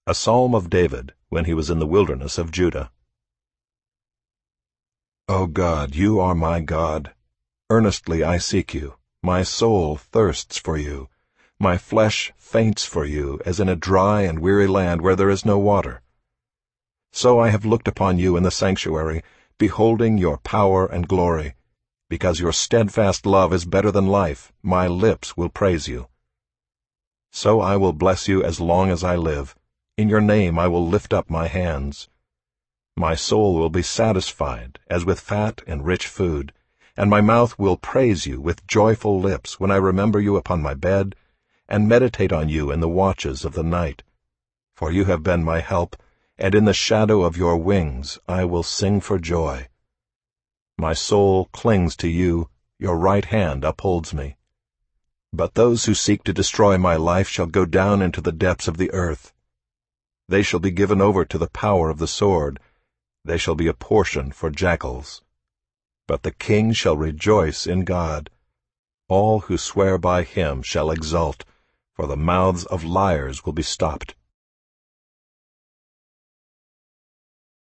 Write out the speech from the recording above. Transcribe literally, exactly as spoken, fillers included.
A psalm of David when he was in the wilderness of Judah. O God, you are my God. Earnestly I seek you. My soul thirsts for you. My flesh faints for you, as in a dry and weary land where there is no water. So I have looked upon you in the sanctuary, beholding your power and glory. Because your steadfast love is better than life, my lips will praise you. So I will bless you as long as I live. In your name I will lift up my hands. My soul will be satisfied as with fat and rich food, and my mouth will praise you with joyful lips when I remember you upon my bed and meditate on you in the watches of the night. For you have been my help, and in the shadow of your wings I will sing for joy. My soul clings to you, your right hand upholds me. But those who seek to destroy my life shall go down into the depths of the earth. They shall be given over to the power of the sword. They shall be a portion for jackals. But the king shall rejoice in God. All who swear by him shall exult, for the mouths of liars will be stopped.